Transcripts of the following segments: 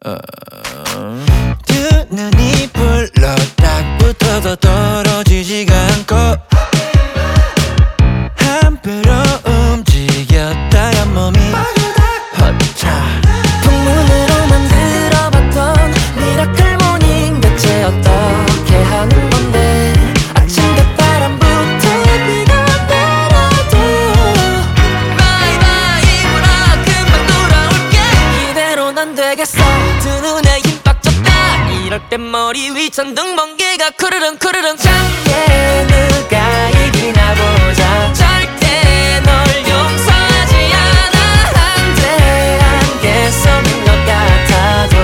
두 눈이 불러 딱 붙어서 떨어지지가 않고 한 배로 움직였다가 몸이 허차. 풍문으로 만들어봤던 미라클 모닝 대체 어떻게 하는 건데 아침 대바람부터 비가 내려도 바이바이브라 금방 돌아올게. 이대로는 안 되겠어. 두 눈에 힘 빡 줬다. 이럴 땐 머리 위 천둥 번개가 쿠르릉 쿠르릉. 작게 누가 이기나 보자. 절대 널 용서하지 않아. 한데 안개 속인 것 같아도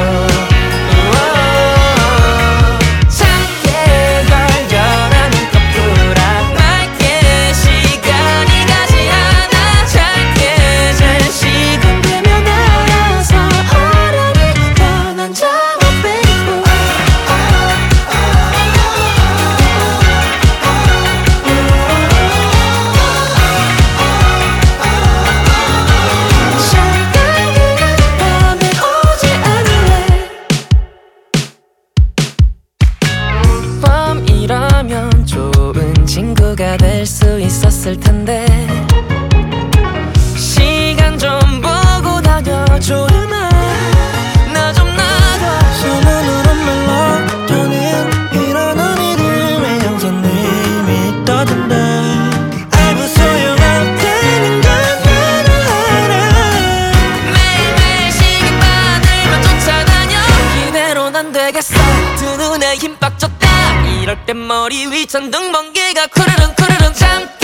작게 걸려라는 커플아. 맑게 시간이 가지 않아. 짧게 잘 시간 되면 알아서 어련히 떠난다. 밤이라면 좋은 친구가 될 수 있었을 텐데 시간 좀 보고 다녀줘. 나 좀 놔둬. 소문으로 멜로디는 이러는 이들의 형사님이 떠든다. 아무 소용없다는 건 나도 알아. 매일매일 시계바늘만 쫓아다녀. 이대로는 안 되겠어. 두 눈에 힘 빡 줬다. 이럴 땐 머리 위 천둥 번개가 쿠르릉 쿠르릉. 잠깐